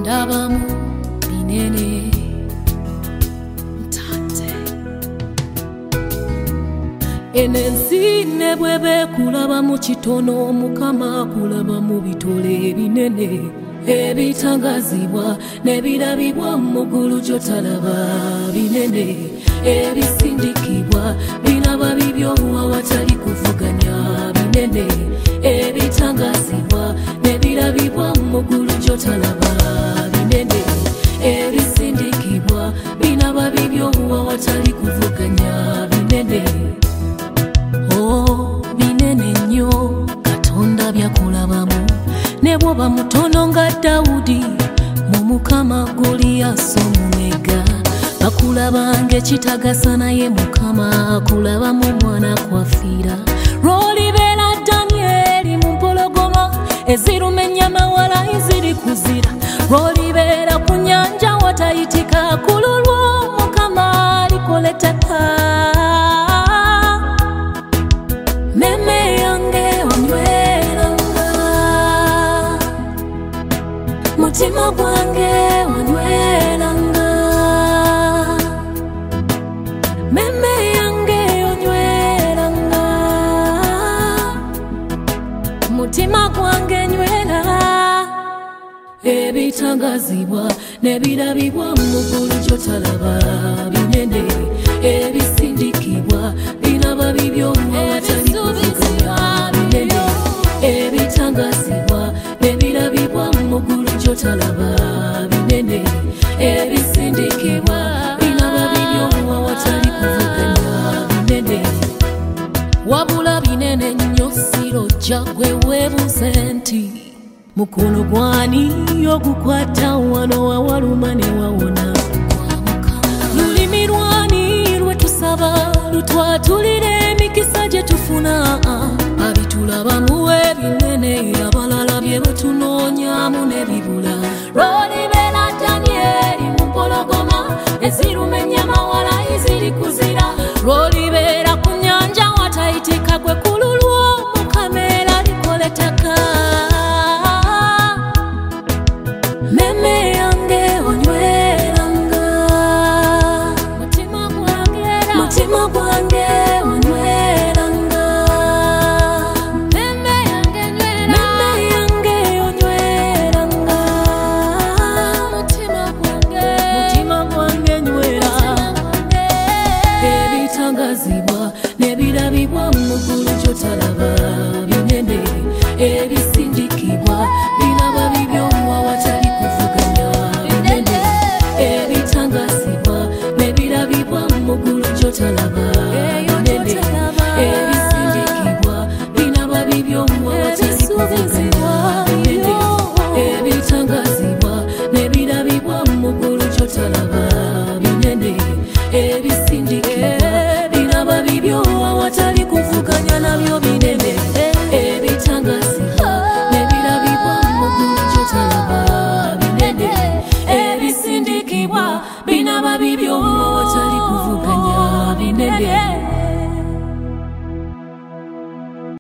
ndabamu binene ntate enensi ne bwebe kulaba mu kitono Mukama kulaba mu bitole binene ebitangazibwa nebirabibwa mu ggulu gyotalaba binene ebisindikibwa binaba bibyo awatali kuvuganya binene ebitangazibwa nebirabibwa mu ggulu gyotalaba binene ebisindikibwa binaba bibyo awatali kuvuganya binene binene nnyo Katonda byakulabamu ne bwoba mutono nga Dawudi mu Mukama Goliath omumega bakulaba ng'ekitagasa naye Mukama akulaba mu mwana kwafiira lw'olibeera Danyeri mu mpologoma eziruma ennyama wala eziri kuzira lw'olibeera ku nnyanja watayitika ku lulwo Mukama alikola ettaka meme yange onyweranga mutima gwange onyweranga meme yange onyweranga mutima gwange nywera ebitangazibwa nebirabibwa mu ggulu gyotalaba binene ebisindikibwa binaba bibyo awatali kuvuganya binene ebitangazibwa nebirabibwa mu ggulu gyotalaba binene ebisindikibwa binaba bibyo awatali kuvuganya binene wabula binene nnyo sirojja gwe weebuuze nti mukono gwani ogukwata wano wawaluma ne wawona lulimi lwani lwetusaba lutwatulire emikisa gye tufuna abitulabamu ebinene abalala bye batunoonyamu ne bibula lw'olibeera Danyeri mu mpologoma eziruma ennyama wala eziri kuzira lw'olibeera ku nnyanja watayitika gwe ku lulwo Mukama era alikola ettaka meme yange onyweranga mutima gwange onyweranga meme yange onyweranga mutima gwange nywera ebitangazibwa nebirabibwa mu ggulu gyotalaba binene ebisindikibwa binaba bibyo awatali kuvuganya binene ebitangazibwa nebirabibwa mu ggulu gyotalaba